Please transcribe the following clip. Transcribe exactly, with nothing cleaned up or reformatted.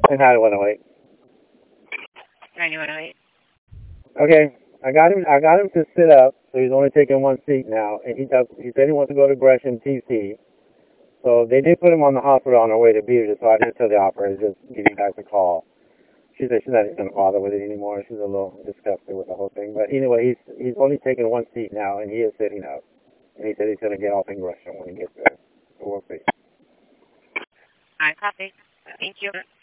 nine one oh eight. ninety-one oh eight. Okay, I got him. I got him to sit up, so he's only taking one seat now, and he does. He said he wants to go to Gresham T C. So they did put him on the hospital on our way to Beaver, so I did tell the operator just give you guys a call. She said she's not even gonna bother with it anymore. She's a little disgusted with the whole thing. But anyway, he's he's only taking one seat now, and he is sitting up. And he said he's gonna get off in Gresham when he gets there. So we'll see. I copy. Thank you.